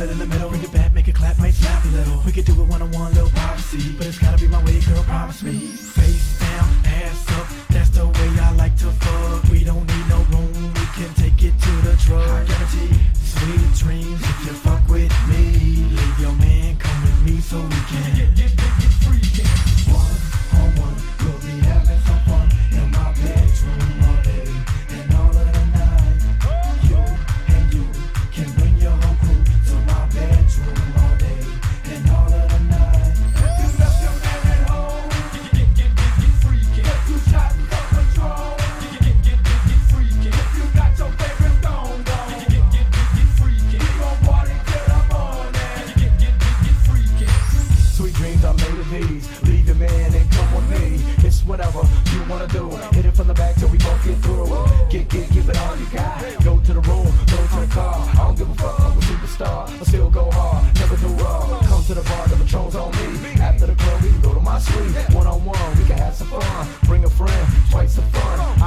it in the middle. Bring it back, make it clap, might slap a little. We could do it one-on-one, little privacy, but it's gotta be my way, girl, promise me. Face down, ass up, that's the way I like to fuck. We don't need no room, we can take it to the truck. I guarantee sweet dreams if you fuck with me. Leave your man, come with me so we can get freaky. One-on-one, we'll be having some fun in my bedroom all day and all of the night. You and you can bring your whole crew to my bedroom all day and all of the night. You left your man at home. Get freaky. If you shot and got control. Get freaky. If you got your favorite gone. Get freaky. We gon' party till the morning. Get freaky. Sweet dreams are made of these. Leave your man and come with me. It's whatever you wanna do. Hit it from the back till we both get through. Give it all you got. Go to the room, go to the car. I don't give a fuck, I'm a superstar. I still go hard, never do raw. Come to the bar, the patrons on me. After the club, we can go to my suite. One-on-one, we can have some fun. Bring a friend, twice the fun.